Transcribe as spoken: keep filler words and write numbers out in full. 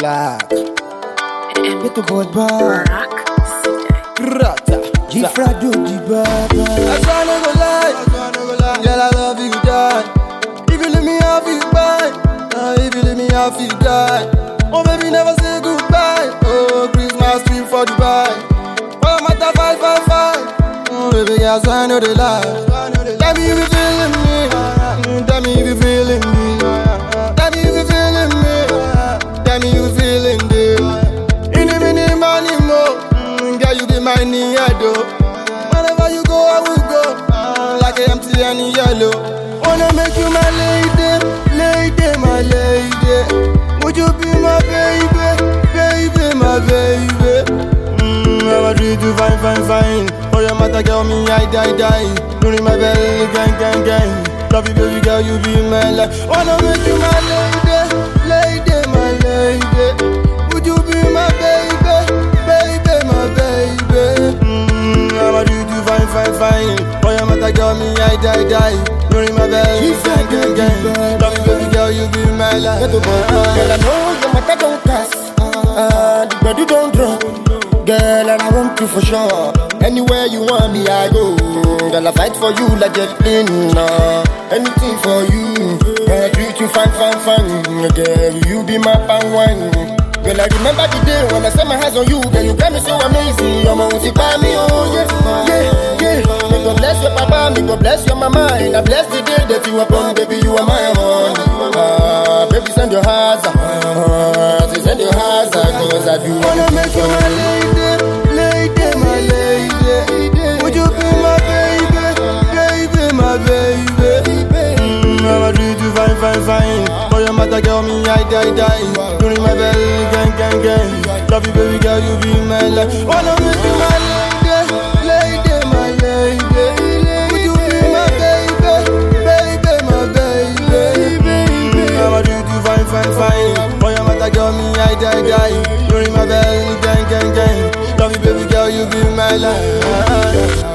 Black. Get the boy back. Rata. G-Frado di baba. I try not to lie. Girl, I love you, die. If you leave me, I'll feel bad. Uh, if you leave me, I'll feel die. Oh, baby, never say goodbye. Oh, Christmas tree for Dubai. Oh, I'm at the five, five, five. Oh, baby, girl, so I know the lie. Tell me if you feeling me. Mm, Tell me if you feeling me. Tell me if you feeling me. Tell me you feeling this. In the mini money more. Mm, Girl, you be my Niado. Whenever you go, I will go. Uh, like an empty and yellow. Wanna make you my lady, lady, my lady. Would you be my baby, baby, my baby? Mm, I'ma treat you fine, fine, fine. For your mother, girl, me, I die, die. Ring my bell, gang, gang, gang. Love you, baby girl, you be my life. Wanna make you my lady, lady, my lady. Would you be my baby, baby, my baby? Mm, I'ma treat you fine, fine, fine. For your mother, girl, me, I die, die. Ring my bell, gang, gang, gang. Love you, baby girl, you be my life. Get the boy back. Girl, I know your matter don't cast. Uh, the body don't drop. Girl, and I want you for sure. Anywhere you want me, I go. Girl, I fight for you like a thing. Uh, anything for you. Girl, I treat you fine, fine, fine. Girl, you be my pan wine. Girl, I remember the day when I set my hands on you. Girl, you got me so amazing. You're my own by me, oh yeah, yeah, yeah. May God bless your papa, may God bless your mama, and I bless the day that you were born, baby. You are my own. Ah, baby, send your hearts, ah, send your hearts, cause I do wanna make you my lady, lady, my lady. Would you be my baby, baby, my baby? Mm, I'ma treat you fine, fine, fine. For your mother, girl, me, I die, die. Ring my bell, gang, gang, gang. Love you, baby girl, you be my life. Wanna make you my lady, lady, my lady. Would you be my baby, baby, my baby? Mm, I'ma treat you fine, fine, fine. For your mother, girl, me, I die, die. Ring my bell, gang, gang, gang. Love you, baby girl, you be my life.